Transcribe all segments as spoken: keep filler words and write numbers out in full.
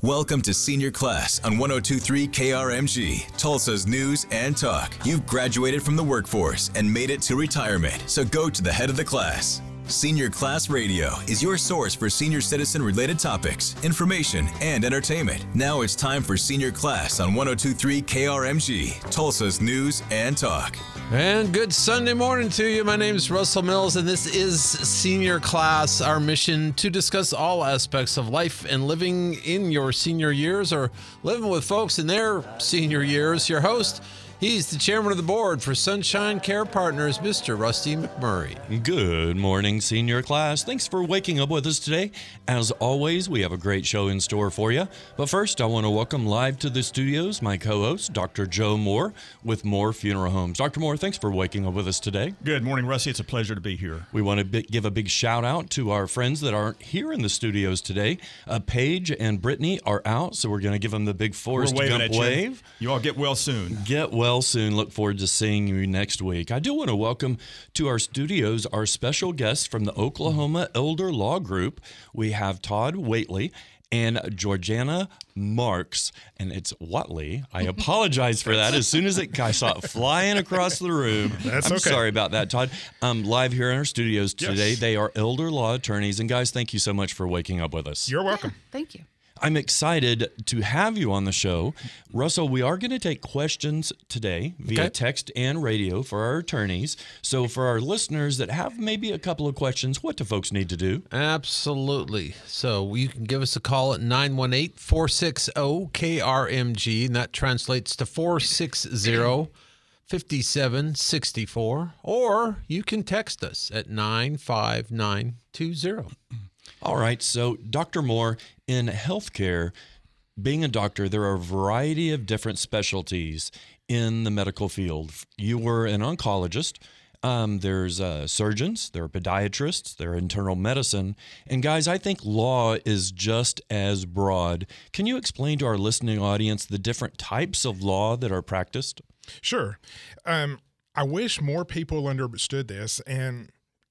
Welcome to Senior Class on one oh two point three K R M G, Tulsa's news and talk. You've graduated from the workforce and made it to retirement, so go to the head of the class. Senior Class Radio is your source for senior citizen-related topics, information, and entertainment. Now it's time for Senior Class on one oh two point three K R M G, Tulsa's news and talk. And good Sunday morning to you. My name is Russell Mills, and this is Senior Class, our mission to discuss all aspects of life and living in your senior years or living with folks in their senior years. Your host, he's the chairman of the board for Sunshine Care Partners, Mister Rusty McMurray. Good morning, Senior Class. Thanks for waking up with us today. As always, we have a great show in store for you. But first, I want to welcome live to the studios my co-host, Doctor Joe Moore with Moore Funeral Homes. Doctor Moore, thanks for waking up with us today. Good morning, Rusty. It's a pleasure to be here. We want to b- give a big shout out to our friends that aren't here in the studios today. Uh, Paige and Brittany are out, so we're going to give them the big Forrest Gump wave. You. you all get well soon. Get well soon. Look forward to seeing you next week. I do want to welcome to our studios our special guests from the Oklahoma Elder Law Group. We have Todd Waitley and Georgiana Marks, and it's Watley. I apologize for that. As soon as it, I saw it flying across the room. That's I'm okay. sorry about that, Todd. Um, live here in our studios today. Yes. They are elder law attorneys, and guys, thank you so much for waking up with us. You're welcome. Yeah, thank you. I'm excited to have you on the show. Russell, we are going to take questions today via Okay. text and radio for our attorneys. So for our listeners that have maybe a couple of questions, what do folks need to do? Absolutely. So you can give us a call at nine one eight, four six zero, K R M G, and that translates to four six zero, five seven six four, or you can text us at nine five nine two zero. All right. So, Doctor Moore, in healthcare, being a doctor, there are a variety of different specialties in the medical field. You were an oncologist. Um, there's uh, surgeons, there are podiatrists, there are internal medicine. And guys, I think law is just as broad. Can you explain to our listening audience the different types of law that are practiced? Sure. Um, I wish more people understood this, and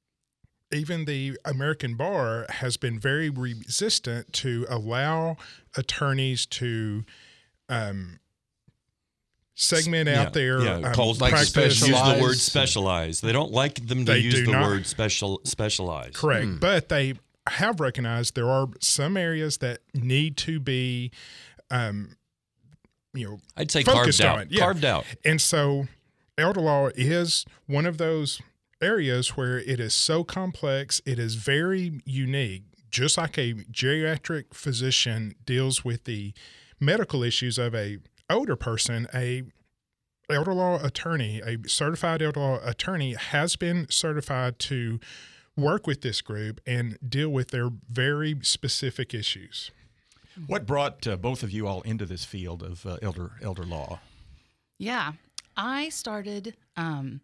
even the American bar has been very resistant to allow attorneys to um, segment yeah, out their yeah, um, called like practice. use the specialized. word specialize. They don't like them to They use do the not. word special specialize. Correct. Hmm. But they have recognized there are some areas that need to be, um, you know, I'd say focused carved on out. it. Yeah. Carved out. And so elder law is one of those areas where it is so complex, it is very unique. Just like a geriatric physician deals with the medical issues of a older person, a elder law attorney, a certified elder law attorney has been certified to work with this group and deal with their very specific issues. What brought uh, both of you all into this field of uh, elder elder law? Yeah, I started um,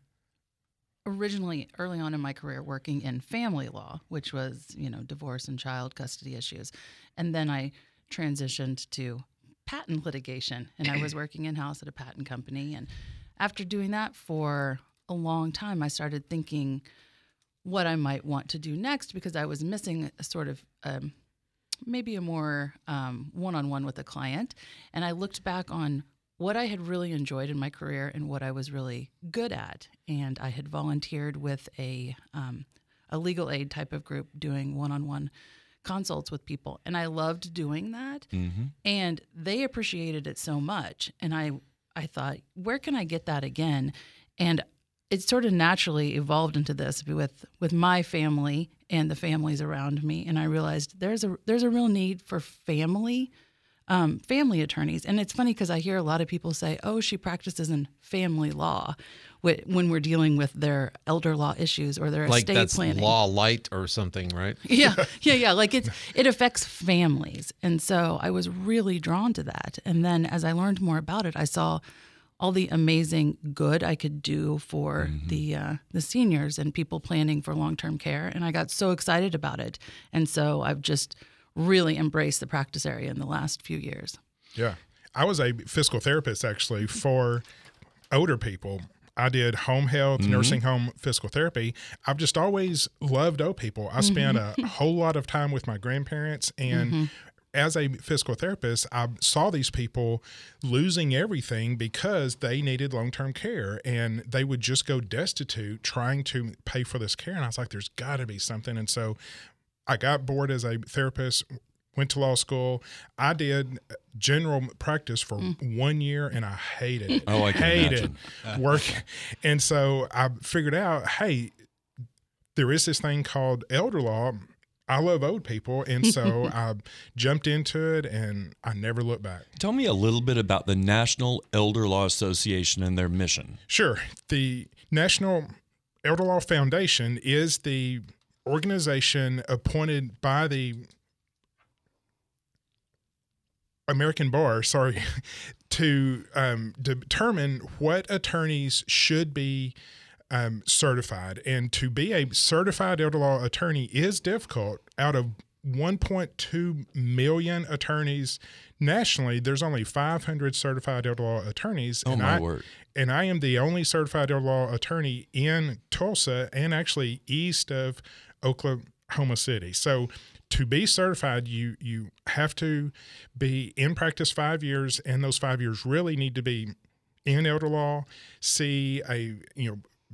originally early on in my career working in family law, which was, you know, divorce and child custody issues. And then I transitioned to patent litigation, and I was working in-house at a patent company. And after doing that for a long time, I started thinking what I might want to do next, because I was missing a sort of um, maybe a more um, one-on-one with a client. And I looked back on what I had really enjoyed in my career and what I was really good at. And I had volunteered with a um, a legal aid type of group doing one-on-one consults with people. And I loved doing that. Mm-hmm. And they appreciated it so much. And I, I thought, where can I get that again? And it sort of naturally evolved into this with, with my family and the families around me. And I realized there's a there's a real need for family Um, family attorneys. And it's funny because I hear a lot of people say, oh, she practices in family law wh- when we're dealing with their elder law issues or their Like estate that's planning. law light or something, right? Yeah, yeah, yeah. Like it's it affects families. And so I was really drawn to that. And then as I learned more about it, I saw all the amazing good I could do for Mm-hmm. the uh, the seniors and people planning for long-term care. And I got so excited about it. And so I've just really embraced the practice area in the last few years. Yeah. I was a physical therapist actually for older people. I did home health, Mm-hmm. nursing home physical therapy. I've just always loved old people. I spent a whole lot of time with my grandparents, and as a physical therapist, I saw these people losing everything because they needed long-term care, and they would just go destitute trying to pay for this care. And I was like, there's got to be something. And so I got bored as a therapist, went to law school. I did general practice for mm. one year, and I hated it. Oh, I can hated imagine. work. And so I figured out, hey, there is this thing called elder law. I love old people, and so I jumped into it, and I never looked back. Tell me a little bit about the National Elder Law Association and their mission. Sure. The National Elder Law Foundation is the organization appointed by the American Bar, sorry, to um, determine what attorneys should be Um, certified. And to be a certified elder law attorney is difficult. Out of one point two million attorneys nationally, there's only five hundred certified elder law attorneys. Oh, and my I, word. And I am the only certified elder law attorney in Tulsa and actually east of Oklahoma City. So to be certified, you you have to be in practice five years, and those five years really need to be in elder law, see a, you know,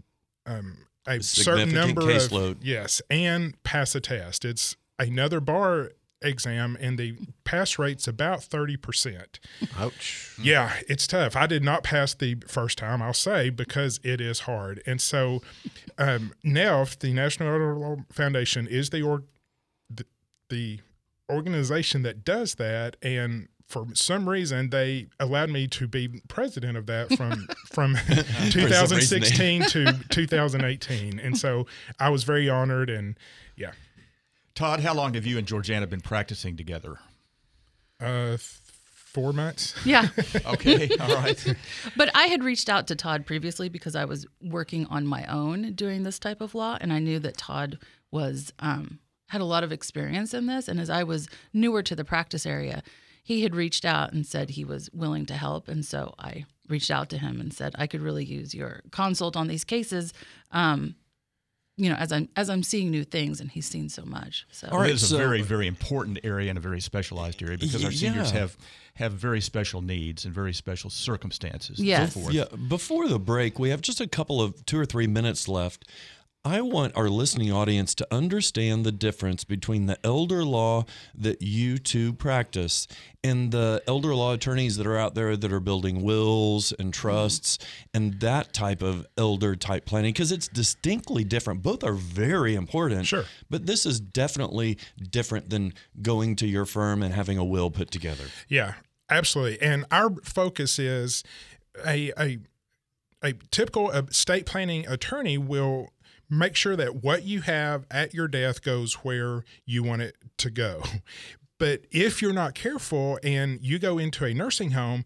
Um, a certain number caseload. of yes, and pass a test. It's another bar exam, and the pass rate's about thirty percent. Ouch. Yeah, it's tough. I did not pass the first time, I'll say, because it is hard. And so, um, N E L F, the National Elder Law Foundation, is the or the, the organization that does that, and for some reason, they allowed me to be president of that from from two thousand sixteen to two thousand eighteen. And so I was very honored, and yeah. Todd, how long have you and Georgiana been practicing together? Uh, four months. Yeah. Okay, all right. But I had reached out to Todd previously because I was working on my own doing this type of law, and I knew that Todd was um, had a lot of experience in this. And as I was newer to the practice area, he had reached out and said he was willing to help. And so I reached out to him and said, I could really use your consult on these cases, um, you know, as I'm, as I'm seeing new things, and he's seen so much. So All right, it is so- a very, very important area and a very specialized area because our seniors Yeah. have, have very special needs and very special circumstances Yes. and so forth. Yeah, before the break, we have just a couple of two or three minutes left. I want our listening audience to understand the difference between the elder law that you two practice and the elder law attorneys that are out there that are building wills and trusts and that type of elder type planning, because it's distinctly different. Both are very important. Sure. But this is definitely different than going to your firm and having a will put together. Yeah, absolutely. And our focus is a a, a typical estate planning attorney will make sure that what you have at your death goes where you want it to go. But if you're not careful and you go into a nursing home,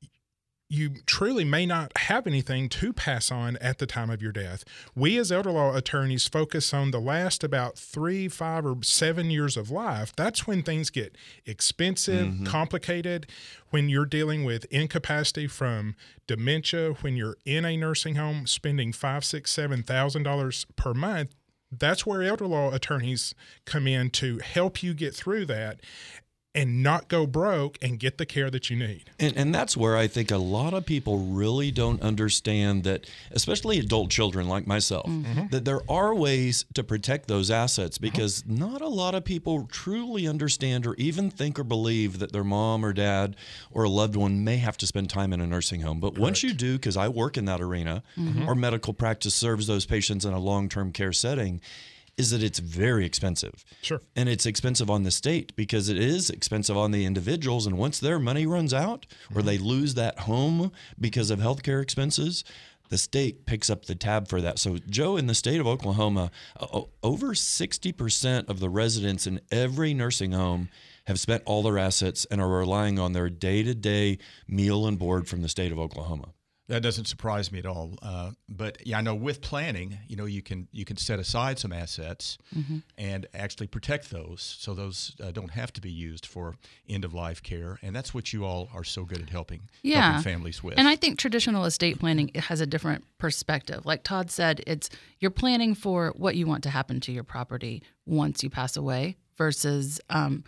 you truly may not have anything to pass on at the time of your death. We as elder law attorneys focus on the last about three, five, or seven years of life. That's when things get expensive, mm-hmm. complicated, when you're dealing with incapacity from dementia, when you're in a nursing home spending five, six, seven thousand dollars per month. That's where elder law attorneys come in to help you get through that and not go broke and get the care that you need. And, and that's where I think a lot of people really don't understand that, especially adult children like myself, mm-hmm. that there are ways to protect those assets, because mm-hmm. not a lot of people truly understand or even think or believe that their mom or dad or a loved one may have to spend time in a nursing home. But Correct. Once you do, because I work in that arena, mm-hmm. our medical practice serves those patients in a long-term care setting, is that it's very expensive. Sure. And it's expensive on the state because it is expensive on the individuals. And once their money runs out or they lose that home because of healthcare expenses, the state picks up the tab for that. So, Joe, in the state of Oklahoma, uh, over sixty percent of the residents in every nursing home have spent all their assets and are relying on their day-to-day meal and board from the state of Oklahoma. That doesn't surprise me at all. Uh, but yeah, I know with planning, you know, you can you can set aside some assets mm-hmm. and actually protect those, so those uh, don't have to be used for end of life care. And that's what you all are so good at helping, yeah. helping families with. And I think traditional estate planning has a different perspective. Like Todd said, it's you're planning for what you want to happen to your property once you pass away versus um,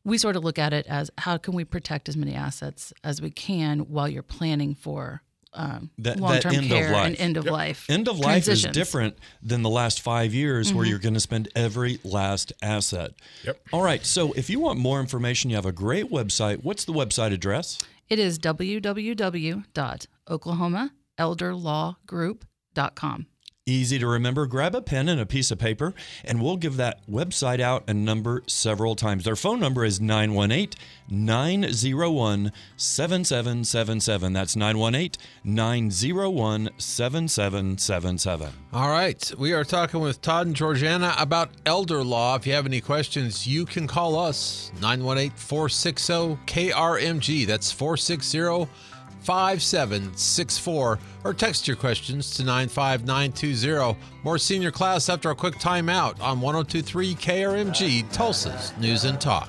we sort of look at it as how can we protect as many assets as we can while you're planning for um, That- that long-term end of care life. and end of life. End of life is transitions. different than the last five years Mm-hmm. where you're going to spend every last asset. Yep. All right. So if you want more information, you have a great website. What's the website address? It is w w w dot oklahoma elder law group dot com. Easy to remember. Grab a pen and a piece of paper, and we'll give that website out and number several times. Their phone number is nine one eight, nine oh one, seven seven seven seven. That's nine one eight, nine oh one, seven seven seven seven. All right. We are talking with Todd and Georgiana about elder law. If you have any questions, you can call us nine one eight, four six zero, K R M G. That's four six zero, five seven six four, or text your questions to nine five nine two zero. More senior class after a quick timeout on one oh two point three K R M G, Tulsa's News and Talk.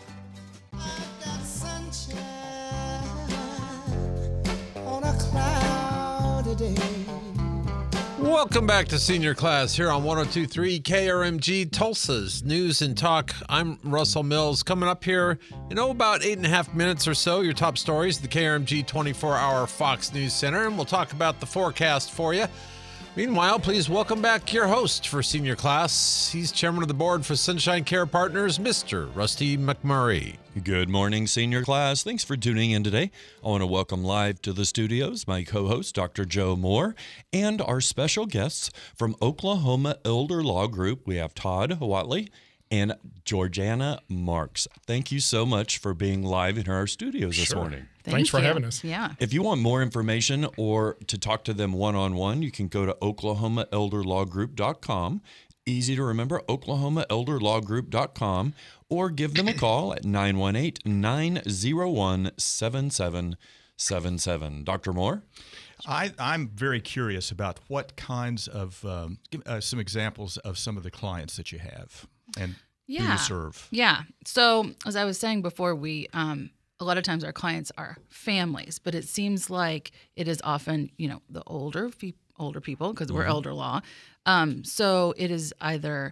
Welcome back to Senior Class here on one oh two point three K R M G, Tulsa's News and Talk. I'm Russell Mills. Coming up here in oh, about eight and a half minutes or so, your top stories, the K R M G twenty-four hour Fox News Center, and we'll talk about the forecast for you. Meanwhile, please welcome back your host for Senior Class. He's chairman of the board for Sunshine Care Partners, Mister Rusty McMurray. Good morning, senior class. Thanks for tuning in today. I want to welcome live to the studios my co-host, Doctor Joe Moore, and our special guests from Oklahoma Elder Law Group. We have Todd Watley and Georgiana Marks. Thank you so much for being live in our studios this Sure. morning. Thank Thanks for you. having us. Yeah. If you want more information or to talk to them one-on-one, you can go to oklahoma elder law group dot com. Easy to remember, oklahoma elder law group dot com, or give them a call at nine one eight, nine oh one, seven seven seven seven. Doctor Moore? I, I'm very curious about what kinds of, um, give, uh, some examples of some of the clients that you have and who Yeah. you serve. Yeah. So as I was saying before, we um, a lot of times our clients are families, but it seems like it is often, you know, the older fe- older people because we're elder law. Um, so it is either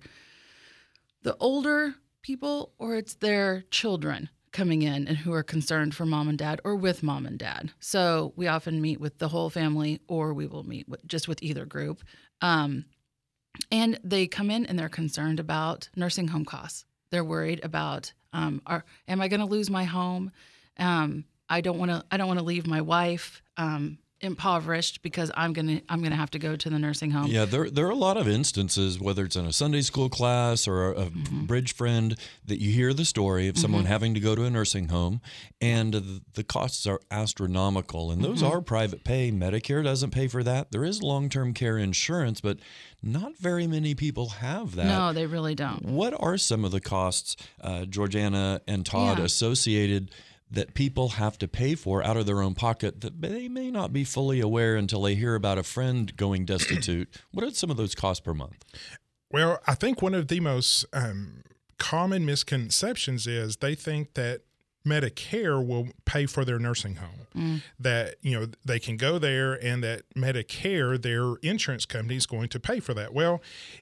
the older people or it's their children coming in and who are concerned for mom and dad or with mom and dad. So we often meet with the whole family or we will meet with, just with either group. Um, and they come in and they're concerned about nursing home costs. They're worried about, um, are, am I going to lose my home? Um, I don't want to. I don't want to leave my wife um, impoverished because I'm gonna. I'm gonna have to go to the nursing home. Yeah, there there are a lot of instances, whether it's in a Sunday school class or a, a Mm-hmm. bridge friend, that you hear the story of someone having to go to a nursing home, and the, the costs are astronomical. And those Mm-hmm. are private pay. Medicare doesn't pay for that. There is long-term care insurance, but not very many people have that. No, they really don't. What are some of the costs, uh, Georgiana and Todd, Yeah. associated that people have to pay for out of their own pocket that they may not be fully aware until they hear about a friend going destitute? What are some of those costs per month? Well, I think one of the most um, common misconceptions is they think that Medicare will pay for their nursing home, that, you know, they can go there and that Medicare, their insurance company, is going to pay for that. Well,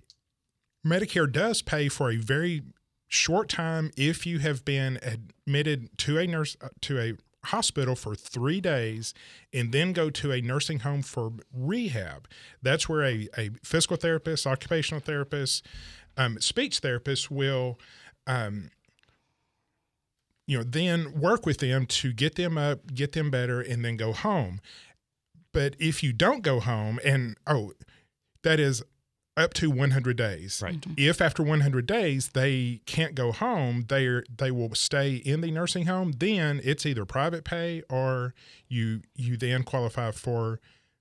Medicare does pay for a very short time if you have been admitted to a nurse uh, to a hospital for three days and then go to a nursing home for rehab. That's where a, a physical therapist, occupational therapist, um, speech therapist will um, you know, then work with them to get them up, get them better, and then go home. But if you don't go home, and oh, that is up to one hundred days. Right. If after one hundred days they can't go home, they they will stay in the nursing home. Then it's either private pay or you you then qualify for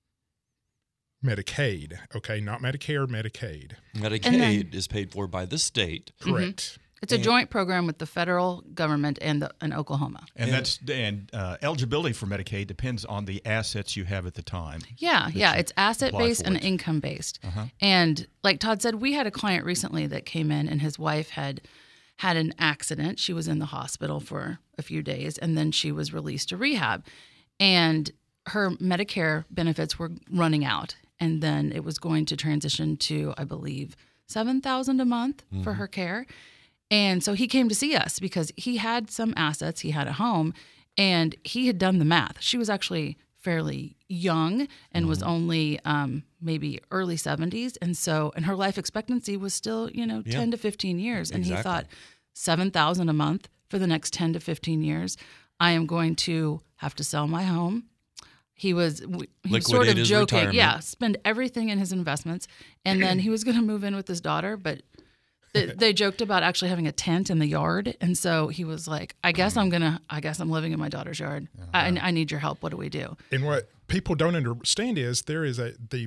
Medicaid. Okay, not Medicare, Medicaid. Medicaid then- is paid for by the state. Correct. It's a joint program with the federal government and the, and Oklahoma. And that's and uh, eligibility for Medicaid depends on the assets you have at the time. Yeah, yeah. It's asset based apply and for it. income based. And like Todd said, we had a client recently that came in and his wife had had an accident. She was in the hospital for a few days and then she was released to rehab. And her Medicare benefits were running out. And then it was going to transition to, I believe, seven thousand dollars a month for her care. And so he came to see us because he had some assets, he had a home, and he had done the math. She was actually fairly young and mm-hmm. was only um, maybe early seventies. And so, and her life expectancy was still, you know, yeah. ten to fifteen years. And exactly. he thought, seven thousand dollars a month for the next ten to fifteen years, I am going to have to sell my home. He was, he was sort of joking. Retirement. Yeah, spend everything in his investments. And then he was going to move in with his daughter, but they, they joked about actually having a tent in the yard. And so he was like, I guess I'm going to, I guess I'm living in my daughter's yard. Uh-huh. I, I need your help. What do we do? And what people don't understand is there is a, the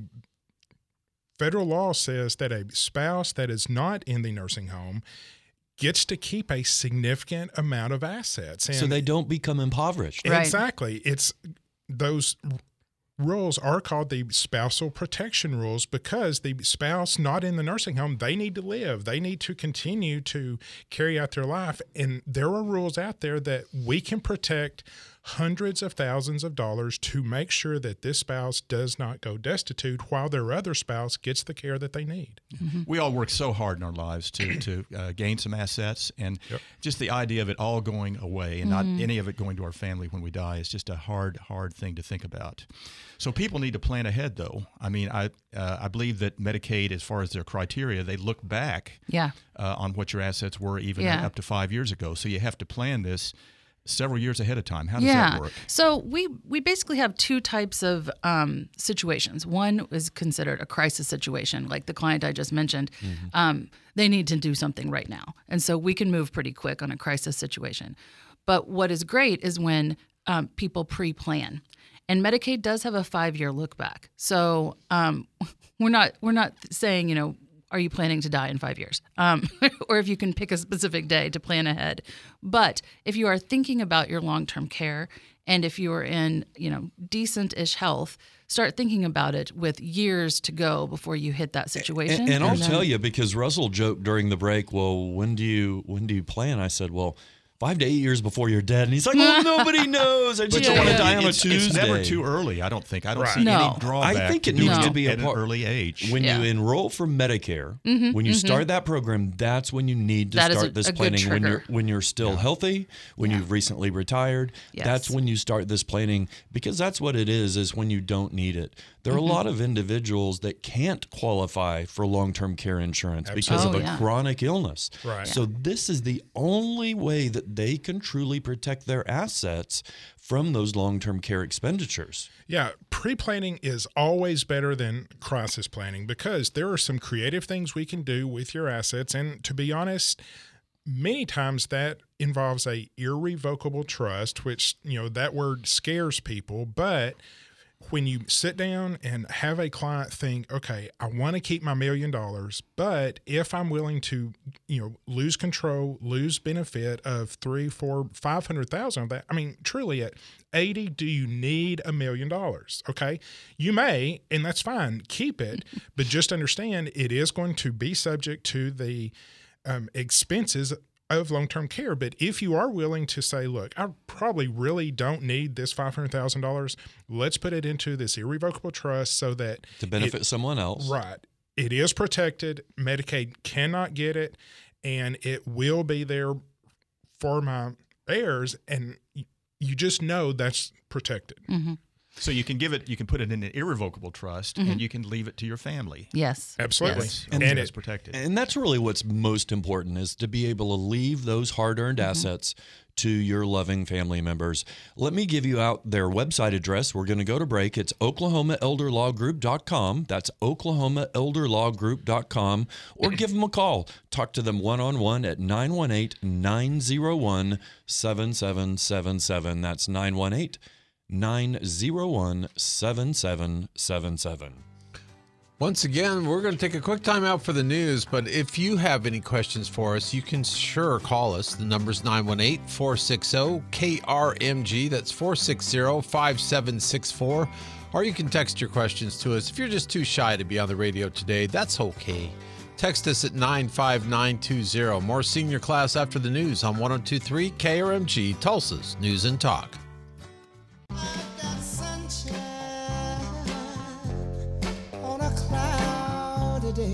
federal law says that a spouse that is not in the nursing home gets to keep a significant amount of assets. And so they don't become impoverished. Exactly. Right. It's those rules are called the spousal protection rules because the spouse not in the nursing home, they need to live. They need to continue to carry out their life. And there are rules out there that we can protect hundreds of thousands of dollars to make sure that this spouse does not go destitute while their other spouse gets the care that they need. Mm-hmm. We all work so hard in our lives to to uh, gain some assets, and yep. just the idea of it all going away and mm-hmm. not any of it going to our family when we die is just a hard, hard thing to think about. So people need to plan ahead, though. I mean, I uh, I believe that Medicaid, as far as their criteria, they look back yeah. uh, on what your assets were even yeah. up to five years ago. So you have to plan this several years ahead of time. How does yeah. that work? So we we basically have two types of um, situations. One is considered a crisis situation, like the client I just mentioned. Mm-hmm. Um, they need to do something right now. And so we can move pretty quick on a crisis situation. But what is great is when um, people pre-plan. And Medicaid does have a five-year look back. So um, we're not we're not saying, you know, are you planning to die in five years? Um, or if you can pick a specific day to plan ahead. But if you are thinking about your long-term care, and if you are in, you know, decent-ish health, start thinking about it with years to go before you hit that situation. And, and, and I'll then, tell you, because Russell joked during the break, well, when do you when do you plan? I said, well, five to eight years before you're dead. And he's like, well, nobody knows. I just don't yeah, want to yeah. die on a it's, Tuesday. It's never too early, I don't think. I don't right. see no. any drawback. I think it to needs no. to be at a an part, early age. When yeah. you enroll for Medicare, mm-hmm, when you mm-hmm. start that program, that's when you need to that start a, this a planning. When you're when you're still yeah. healthy, when yeah. you've recently retired, yes. that's when you start this planning, because that's what it is, is when you don't need it. There are mm-hmm. a lot of individuals that can't qualify for long-term care insurance Absolutely. because oh, of a yeah. chronic illness. Right. So this is the only way that they can truly protect their assets from those long-term care expenditures. Yeah, pre-planning is always better than crisis planning because there are some creative things we can do with your assets. And to be honest, many times that involves a irrevocable trust, which, you know, that word scares people, but when you sit down and have a client think, okay, I want to keep my million dollars, but if I'm willing to, you know, lose control, lose benefit of three, four, five hundred thousand of that, I mean, truly at eighty, do you need a million dollars? Okay, you may, and that's fine, keep it, but just understand it is going to be subject to the um, expenses of long-term care. But if you are willing to say, look, I probably really don't need this five hundred thousand dollars, let's put it into this irrevocable trust so that to benefit it, someone else. Right. It is protected. Medicaid cannot get it, and it will be there for my heirs, and you just know that's protected. Mm-hmm. So you can give it, you can put it in an irrevocable trust, mm-hmm. and you can leave it to your family. Yes. Absolutely. Yes. And, and it's it, protected. And that's really what's most important, is to be able to leave those hard-earned mm-hmm. assets to your loving family members. Let me give you out their website address. We're going to go to break. It's oklahoma elder law group dot com. That's oklahoma elder law group dot com. Or give them a call. Talk to them one-on-one at nine one eight, nine zero one, seven seven seven seven. That's nine one eight, nine zero one, seven seven seven seven. Once again, we're going to take a quick time out for the news, but if you have any questions for us, you can sure call us. The number's nine one eight, four six zero, K R M G. That's four six zero, five seven six four. Or you can text your questions to us. If you're just too shy to be on the radio today, that's okay. Text us at nine five nine two zero. More Senior Class after the news on one oh two point three K R M G, Tulsa's News and Talk. Day.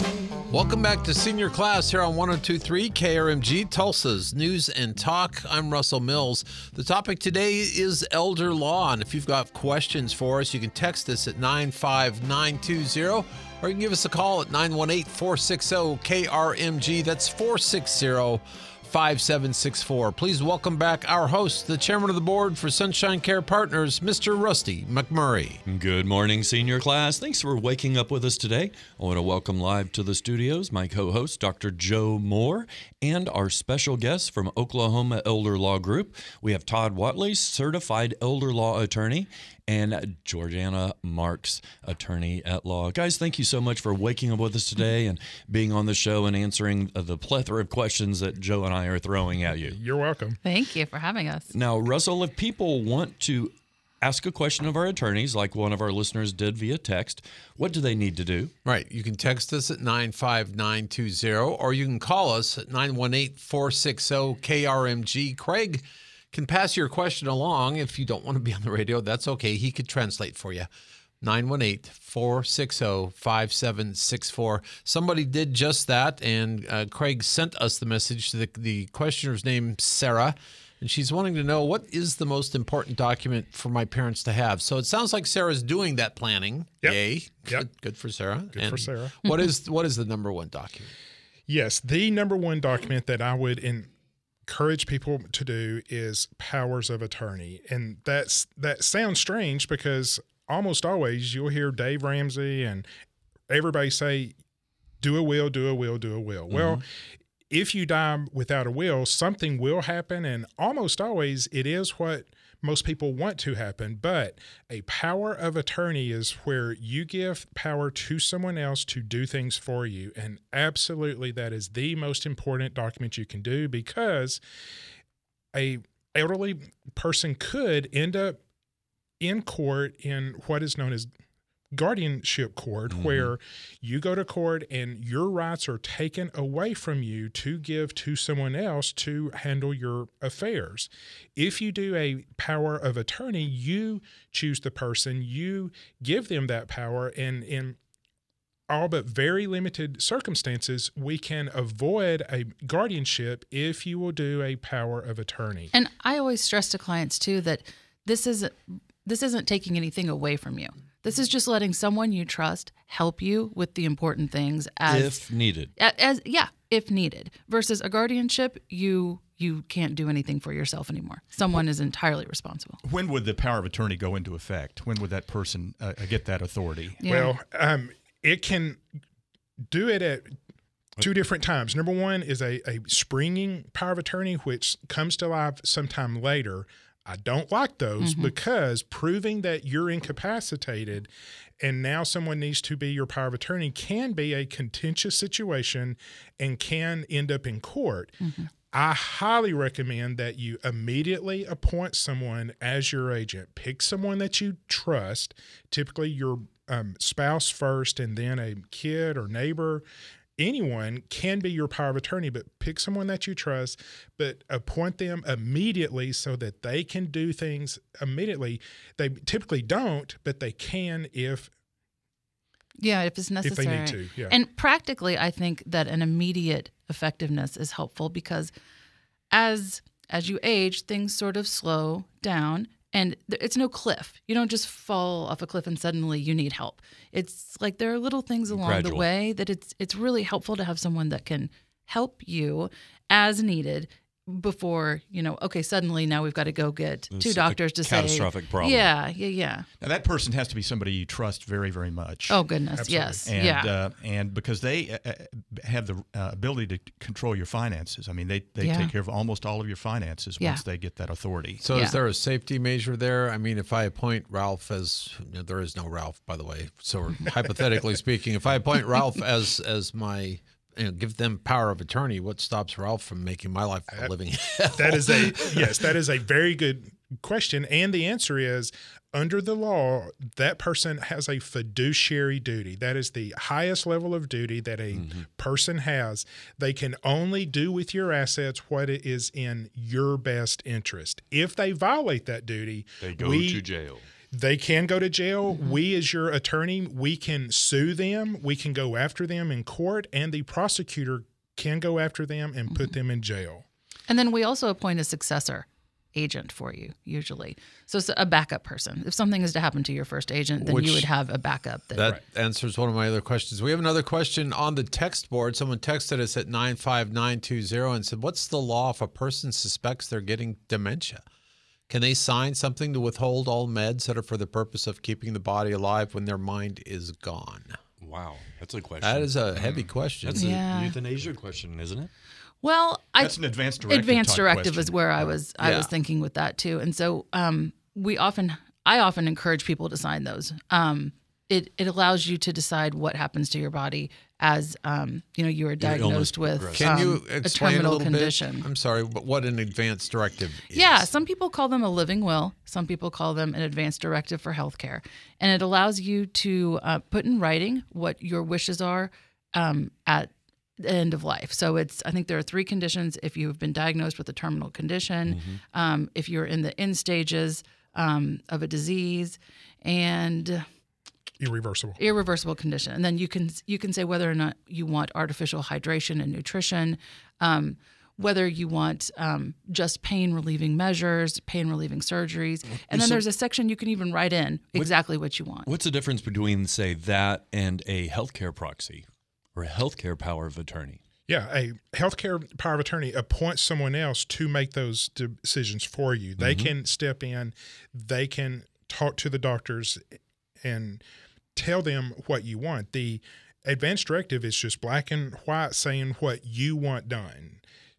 Welcome back to Senior Class here on one oh two point three K R M G, Tulsa's News and Talk. I'm Russell Mills. The topic today is elder law, and if you've got questions for us, you can text us at nine five nine two zero, or you can give us a call at nine one eight, four six zero, K R M G. That's four six zero, five seven six four. Please welcome back our host, the chairman of the board for Sunshine Care Partners, Mister Rusty McMurray. Good morning, senior class. Thanks for waking up with us today. I want to welcome live to the studios my co-host, Doctor Joe Moore, and our special guest from Oklahoma Elder Law Group. We have Todd Watley, certified elder law attorney, and Georgiana Marks, attorney at law. Guys, thank you so much for waking up with us today and being on the show and answering the plethora of questions that Joe and I are throwing at you. You're welcome. Thank you for having us. Now, Russell, if people want to ask a question of our attorneys, like one of our listeners did via text, what do they need to do? Right. You can text us at nine five nine two zero, or you can call us at nine one eight, four six zero, K R M G. Craig can pass your question along. If you don't want to be on the radio, that's okay. He could translate for you. nine one eight, four six zero, five seven six four. Somebody did just that, and uh, Craig sent us the message. The, the questioner's name, Sarah, and she's wanting to know, what is the most important document for my parents to have? So it sounds like Sarah's doing that planning. Yep. Yay. Yep. Good, good for Sarah. Good and for Sarah. what is what is the number one document? Yes, the number one document that I would encourage people to do is powers of attorney. And that's that sounds strange because almost always you'll hear Dave Ramsey and everybody say, do a will, do a will, do a will. Mm-hmm. Well, if you die without a will, something will happen, and almost always it is what most people want to happen. But a power of attorney is where you give power to someone else to do things for you. And absolutely that is the most important document you can do, because a elderly person could end up in court in what is known as guardianship court, mm-hmm. where you go to court and your rights are taken away from you to give to someone else to handle your affairs. If you do a power of attorney, you choose the person, you give them that power, and in all but very limited circumstances, we can avoid a guardianship if you will do a power of attorney. And I always stress to clients too that this isn't this isn't taking anything away from you. This is just letting someone you trust help you with the important things as if needed. As yeah, if needed. Versus a guardianship, you you can't do anything for yourself anymore. Someone is entirely responsible. When would the power of attorney go into effect? When would that person uh, get that authority? Yeah. Well, um, it can do it at two different times. Number one is a, a springing power of attorney, which comes to life sometime later. I don't like those mm-hmm. because proving that you're incapacitated and now someone needs to be your power of attorney can be a contentious situation and can end up in court. Mm-hmm. I highly recommend that you immediately appoint someone as your agent. Pick someone that you trust, typically your um, spouse first and then a kid or neighbor. Anyone can be your power of attorney, but pick someone that you trust, but appoint them immediately so that they can do things immediately. They typically don't, but they can if yeah, if it's necessary. If they need to, yeah. And practically, I think that an immediate effectiveness is helpful because as as you age, things sort of slow down. And it's no cliff. You don't just fall off a cliff and suddenly you need help. It's like there are little things along Gradual. the way that it's it's really helpful to have someone that can help you as needed before, you know, okay, suddenly now we've got to go get It's two doctors to a say. catastrophic problem. Yeah, yeah, yeah. Now that person has to be somebody you trust very, very much. Oh, goodness, Absolutely. yes. And, yeah. uh, and because they uh, have the uh, ability to control your finances. I mean, they, they Yeah. take care of almost all of your finances Yeah. once they get that authority. So Yeah. is there a safety measure there? I mean, if I appoint Ralph as, you know, there is no Ralph, by the way. So hypothetically speaking, if I appoint Ralph as as my, you know, give them power of attorney, what stops Ralph from making my life a living hell? That is a yes, that is a very good question. And the answer is, under the law, that person has a fiduciary duty. That is the highest level of duty that a mm-hmm. person has. They can only do with your assets what is in your best interest. If they violate that duty, They go we, to jail. They can go to jail. Mm-hmm. We, as your attorney, we can sue them. We can go after them in court, and the prosecutor can go after them and mm-hmm. put them in jail. And then we also appoint a successor agent for you, usually. So it's a backup person. If something is to happen to your first agent, then Which, you would have a backup. That, that right. answers one of my other questions. We have another question on the text board. Someone texted us at nine five nine two zero and said, what's the law if a person suspects they're getting dementia? Can they sign something to withhold all meds that are for the purpose of keeping the body alive when their mind is gone? Wow, that's a question. That is a heavy question. That's Yeah. a euthanasia question, isn't it? Well, I, That's an advanced directive. advanced type directive question. is where I was. I Yeah. was thinking with that too. And so um, we often, I often encourage people to sign those. Um, it it allows you to decide what happens to your body as um, you know you are diagnosed with progresses. Can um, you a explain a terminal little condition. bit? I'm sorry, but what an advanced directive is. Yeah, some people call them a living will. Some people call them an advanced directive for healthcare, and it allows you to uh, put in writing what your wishes are um, at the end of life. So it's, I think there are three conditions. If you have been diagnosed with a terminal condition, Mm-hmm. um, if you're in the end stages um, of a disease, and Irreversible. irreversible condition, and then you can you can say whether or not you want artificial hydration and nutrition, um, whether you want um, just pain relieving measures, pain relieving surgeries, and then So- there's a section you can even write in exactly what you want. What's the difference between, say, that and a healthcare proxy or a healthcare power of attorney? Yeah, a healthcare power of attorney appoints someone else to make those decisions for you. They Mm-hmm. can step in, they can talk to the doctors and tell them what you want. The advanced directive is just black and white saying what you want done.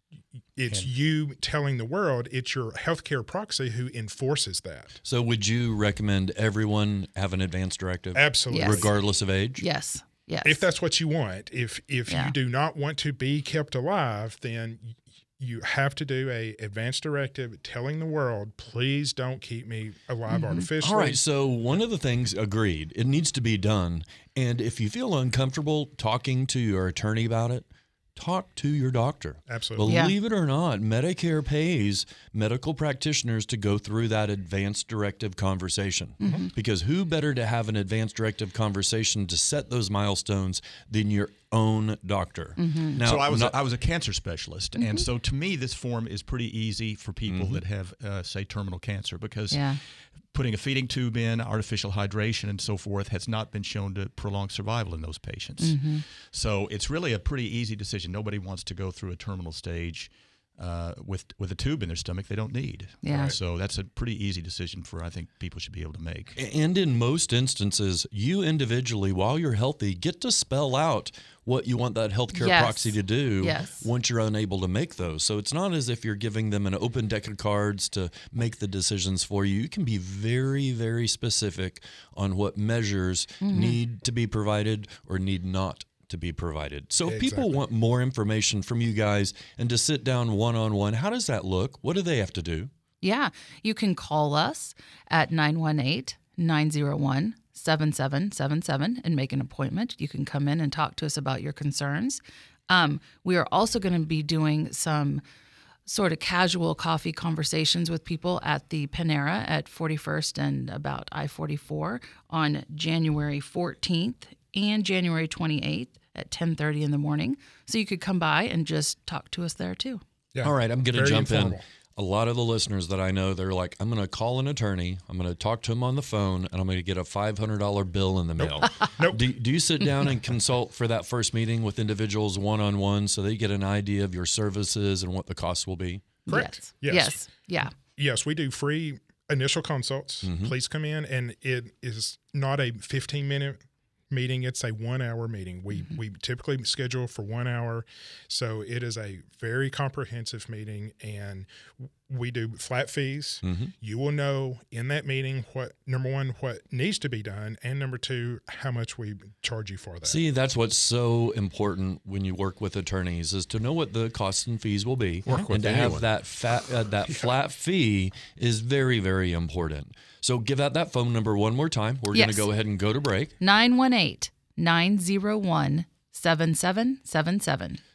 It's And- you telling the world. It's your healthcare proxy who enforces that. So would you recommend everyone have an advance directive, Absolutely. Yes. regardless of age? Yes, yes. If that's what you want. If if Yeah. you do not want to be kept alive, then y- you have to do a advanced directive telling the world, please don't keep me alive artificially. All right, so one of the things, agreed, it needs to be done. And if you feel uncomfortable talking to your attorney about it, talk to your doctor. Absolutely. Yeah. Believe it or not, Medicare pays medical practitioners to go through that advanced directive conversation. Mm-hmm. Because who better to have an advanced directive conversation to set those milestones than your own doctor? Mm-hmm. Now, so I was not- a, I was a cancer specialist, and so to me, this form is pretty easy for people Mm-hmm. that have, uh, say, terminal cancer, because Yeah. putting a feeding tube in, artificial hydration, and so forth has not been shown to prolong survival in those patients. Mm-hmm. So it's really a pretty easy decision. Nobody wants to go through a terminal stage uh, with with a tube in their stomach they don't need. Yeah. Right. So that's a pretty easy decision for I think people should be able to make. And in most instances, you individually, while you're healthy, get to spell out what you want that healthcare Yes. proxy to do Yes. once you're unable to make those. So it's not as if you're giving them an open deck of cards to make the decisions for you. You can be very, very specific on what measures Mm-hmm. need to be provided or need not to be provided. So if people Exactly. want more information from you guys and to sit down one-on-one, how does that look? What do they have to do? Yeah, you can call us at nine one eight, nine zero one, seven seven seven seven and make an appointment. You can come in and talk to us about your concerns. Um, we are also going to be doing some sort of casual coffee conversations with people at the Panera at forty-first and about I forty-four on January fourteenth and January twenty-eighth at ten thirty in the morning. So you could come by and just talk to us there too. Yeah. All right, I'm going to Very jump informal. in. A lot of the listeners that I know, they're like, I'm going to call an attorney, I'm going to talk to him on the phone, and I'm going to get a five hundred dollars bill in the mail. Nope. Do, do you sit down and consult for that first meeting with individuals one-on-one so they get an idea of your services and what the costs will be? Correct. Yes. Yes. Yes. Yeah. Yes, we do free initial consults. Mm-hmm. Please come in, and it is not a fifteen minute meeting. It's a one hour meeting. We Mm-hmm. we typically schedule for one hour, so it is a very comprehensive meeting, and we do flat fees. Mm-hmm. You will know in that meeting what, number one, what needs to be done, and number two, how much we charge you for that. See, that's what's so important when you work with attorneys is to know what the costs and fees will be, Work and with to anyone. have that fat, uh, that flat fee is very, very important. So give out that phone number one more time. We're going Yes. to go ahead and go to break. nine one eight, nine zero one, seven seven seven seven.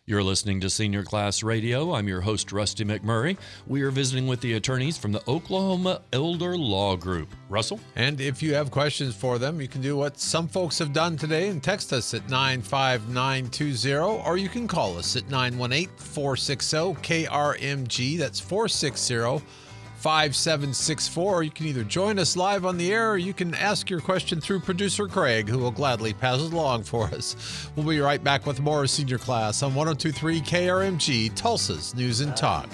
You're listening to Senior Class Radio. I'm your host, Rusty McMurray. We are visiting with the attorneys from the Oklahoma Elder Law Group. Russell? And if you have questions for them, you can do what some folks have done today and text us at nine five nine two zero, or you can call us at nine one eight, four six zero, K R M G. That's four six zero, five seven six four. You can either join us live on the air, or you can ask your question through producer Craig, who will gladly pass it along for us. We'll be right back with more Senior Class on one oh two point three K R M G, Tulsa's News and Talk.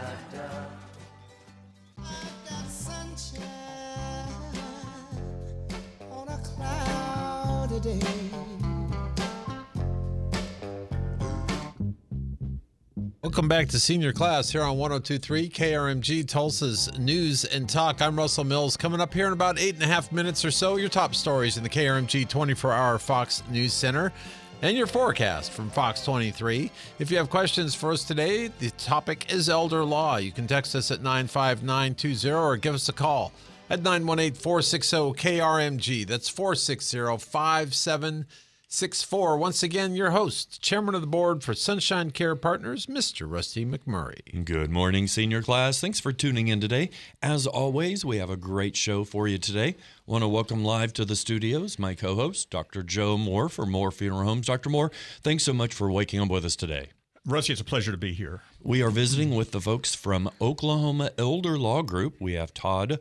Welcome back to Senior Class here on one oh two point three K R M G, Tulsa's News and Talk. I'm Russell Mills. Coming up here in about eight and a half minutes or so, your top stories in the K R M G twenty-four hour Fox News Center and your forecast from Fox twenty-three. If you have questions for us today, the topic is elder law. You can text us at nine five nine two zero or give us a call at nine one eight, four six zero, K R M G. That's four six zero, five seven six four. Once again, your host, Chairman of the Board for Sunshine Care Partners, Mister Rusty McMurray. Good morning, Senior Class. Thanks for tuning in today. As always, we have a great show for you today. Want to welcome live to the studios my co-host, Doctor Joe Moore for Moore Funeral Homes. Doctor Moore, thanks so much for waking up with us today. Rusty, it's a pleasure to be here. We are visiting with the folks from Oklahoma Elder Law Group. We have Todd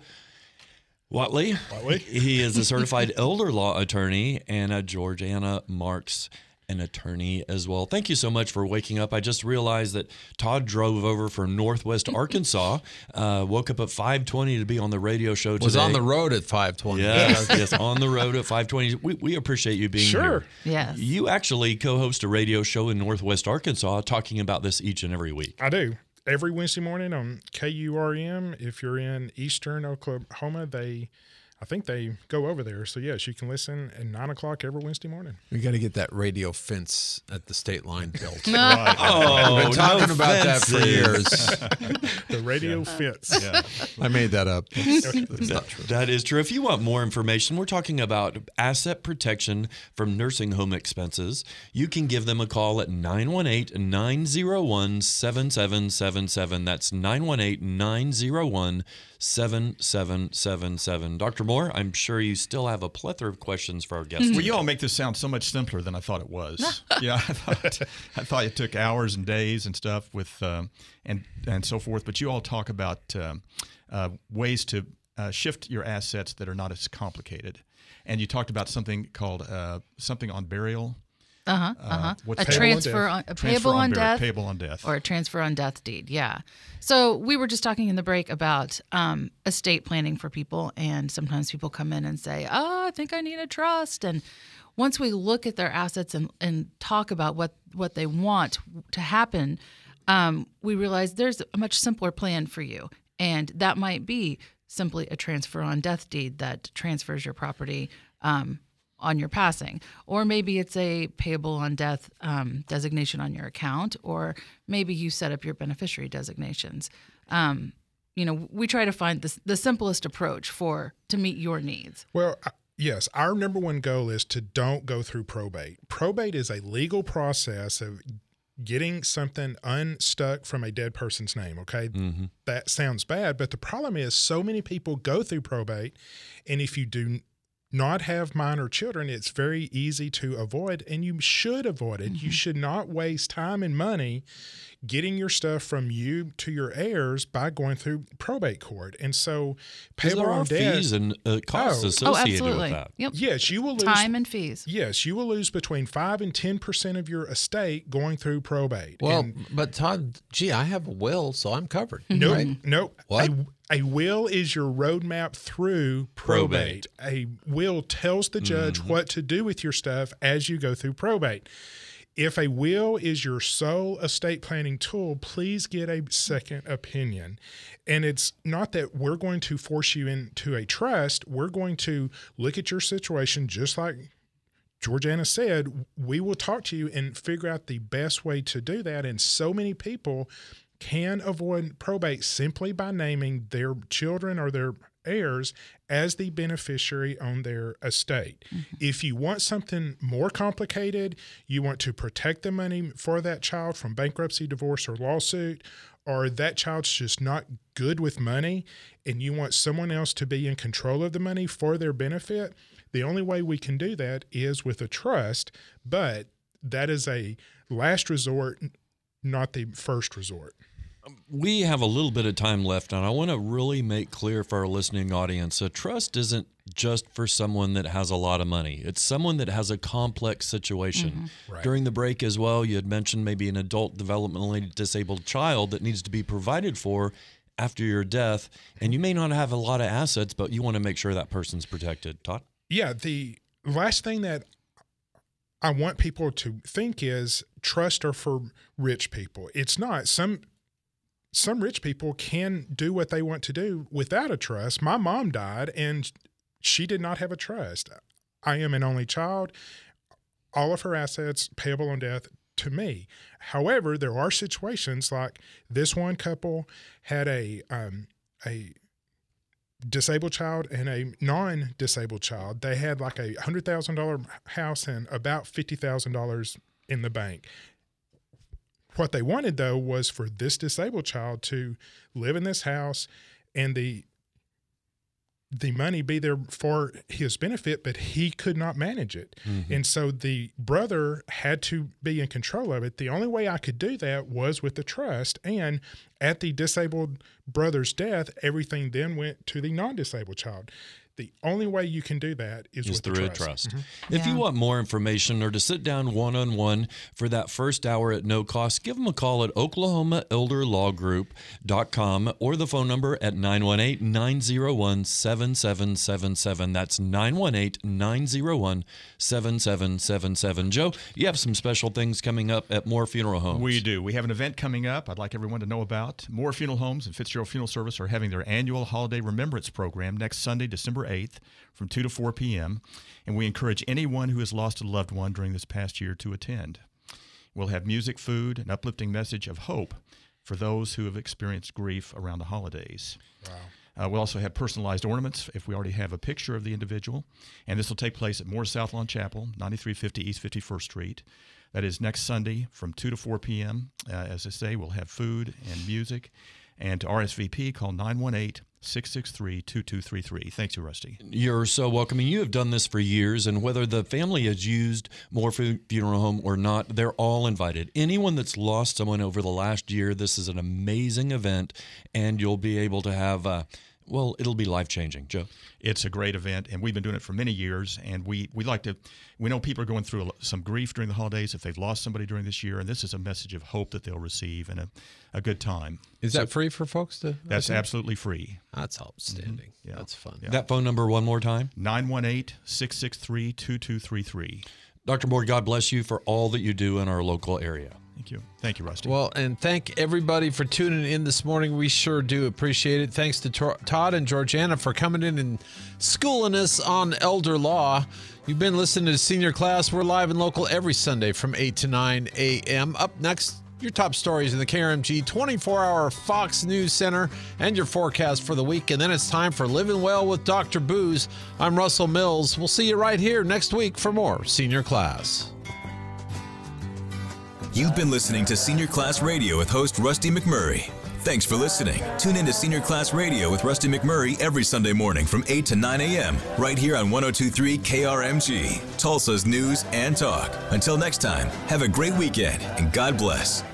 Watley. Watley. He is a certified elder law attorney, and uh, Georgiana Marks, an attorney as well. Thank you so much for waking up. I just realized that Todd drove over from Northwest Arkansas, uh, woke up at five twenty to be on the radio show today. Was on the road at five twenty. Yes, yes, on the road at five twenty. We, we appreciate you being Sure. here. Yes. You actually co-host a radio show in Northwest Arkansas talking about this each and every week. I do. Every Wednesday morning on K U R M. If you're in Eastern Oklahoma, they, I think they go over there. So, yes, you can listen at nine o'clock every Wednesday morning. We got to get that radio fence at the state line built. Right. Oh, We've been talking no about that for fences. years. The radio fence. Yeah. I made that up. It's, it's That- not true. that is true. If you want more information, we're talking about asset protection from nursing home expenses. You can give them a call at nine one eight, nine zero one, seven seven seven seven. That's nine one eight, nine zero one, seven seven seven seven. Doctor Moore, I'm sure you still have a plethora of questions for our guests. Well, you all make this sound so much simpler than I thought it was. Yeah, I thought, I thought it took hours and days and stuff with um, and and so forth. But you all talk about um, uh, ways to uh, shift your assets that are not as complicated. And you talked about something called uh, something on burial. Uh-huh, uh-huh. what's A payable on transfer death? on, a Transfer payable on burial, death Payable on death. or a transfer on death deed. Yeah. So we were just talking in the break about um, estate planning for people, and sometimes people come in and say, "Oh, I think I need a trust." And once we look at their assets and, and talk about what what they want to happen, um, we realize there's a much simpler plan for you, and that might be simply a transfer on death deed that transfers your property Um, on your passing, or maybe it's a payable on death um, designation on your account, or maybe you set up your beneficiary designations. Um, you know, we try to find the, the simplest approach for to meet your needs. Well, I- yes, our number one goal is to don't go through probate. Probate is a legal process of getting something unstuck from a dead person's name, okay? Mm-hmm. That sounds bad, but the problem is so many people go through probate, and if you do not have minor children, it's very easy to avoid, and you should avoid it. Mm-hmm. You should not waste time and money getting your stuff from you to your heirs by going through probate court. And so Because payable there on are death, fees and uh, costs Oh. Oh, associated absolutely. with that. Yep. yes, you will lose Time and fees. Yes, you will lose between five and ten percent of your estate going through probate. Well, And but Todd, gee, I have a will, so I'm covered. nope, Right? nope. What? A, a will is your roadmap through probate. A will tells the judge what to do with your stuff as you go through probate. If a will is your sole estate planning tool, please get a second opinion. And it's not that we're going to force you into a trust. We're going to look at your situation just like Georgiana said. We will talk to you and figure out the best way to do that. And so many people can avoid probate simply by naming their children or their heirs as the beneficiary on their estate. Mm-hmm. If you want something more complicated, you want to protect the money for that child from bankruptcy, divorce, or lawsuit, or that child's just not good with money and you want someone else to be in control of the money for their benefit, the only way we can do that is with a trust, but that is a last resort, not the first resort. We have a little bit of time left, and I want to really make clear for our listening audience, a trust isn't just for someone that has a lot of money. It's someone that has a complex situation. Mm-hmm. Right. During the break as well, you had mentioned maybe an adult developmentally disabled child that needs to be provided for after your death, and you may not have a lot of assets, but you want to make sure that person's protected. Todd? Yeah, the last thing that I want people to think is trust are for rich people. It's not. Some some rich people can do what they want to do without a trust. My mom died and she did not have a trust. I am an only child. All of her assets payable on death to me. However, there are situations like this one couple had a um, a disabled child and a non-disabled child. They had like a one hundred thousand dollars house and about fifty thousand dollars in the bank. What they wanted, though, was for this disabled child to live in this house and the the money be there for his benefit, but he could not manage it. Mm-hmm. And so the brother had to be in control of it. The only way I could do that was with the trust. And at the disabled brother's death, everything then went to the non-disabled child. The only way you can do that is, is with through the trust. a trust. Mm-hmm. If yeah. you want more information or to sit down one-on-one for that first hour at no cost, give them a call at oklahoma elder law group dot com or the phone number at nine one eight, nine zero one, seven seven seven seven. That's nine one eight, nine zero one, seven seven seven seven. Joe, you have some special things coming up at Moore Funeral Homes. We do. We have an event coming up I'd like everyone to know about. Moore Funeral Homes and Fitzgerald Funeral Service are having their annual Holiday Remembrance Program next Sunday, December eighth, from two to four p.m., and we encourage anyone who has lost a loved one during this past year to attend. We'll have music, food, an uplifting message of hope for those who have experienced grief around the holidays. Wow. Uh, we'll also have personalized ornaments if we already have a picture of the individual, and this will take place at Moore South Lawn Chapel, ninety-three fifty East fifty-first Street. That is next Sunday from two to four p.m. Uh, as I say, we'll have food and music. And to R S V P, call nine one eight, six six three, two two three three. Thanks you, Rusty. You're so welcome. You have done this for years, and whether the family has used Moore Funeral Home or not, they're all invited. Anyone that's lost someone over the last year, this is an amazing event, and you'll be able to have, uh, well, it'll be life-changing. Joe? It's a great event, and we've been doing it for many years, and we, we like to, we know people are going through some grief during the holidays if they've lost somebody during this year, and this is a message of hope that they'll receive and a, a good time. Is so that free for folks to? That's absolutely free. That's outstanding. Mm-hmm. Yeah. That's fun. Yeah. That phone number one more time? nine one eight, six six three, two two three three. Doctor Moore, God bless you for all that you do in our local area. Thank you. Thank you, Rusty. Well, and thank everybody for tuning in this morning. We sure do appreciate it. Thanks to Tor- Todd and Georgiana for coming in and schooling us on elder law. You've been listening to Senior Class. We're live and local every Sunday from eight to nine a.m. Up next, your top stories in the K R M G twenty-four hour Fox News Center and your forecast for the week. And then it's time for Living Well with Doctor Booze. I'm Russell Mills. We'll see you right here next week for more Senior Class. You've been listening to Senior Class Radio with host Rusty McMurray. Thanks for listening. Tune in to Senior Class Radio with Rusty McMurray every Sunday morning from eight to nine a.m. right here on one oh two point three K R M G, Tulsa's News and Talk. Until next time, have a great weekend and God bless.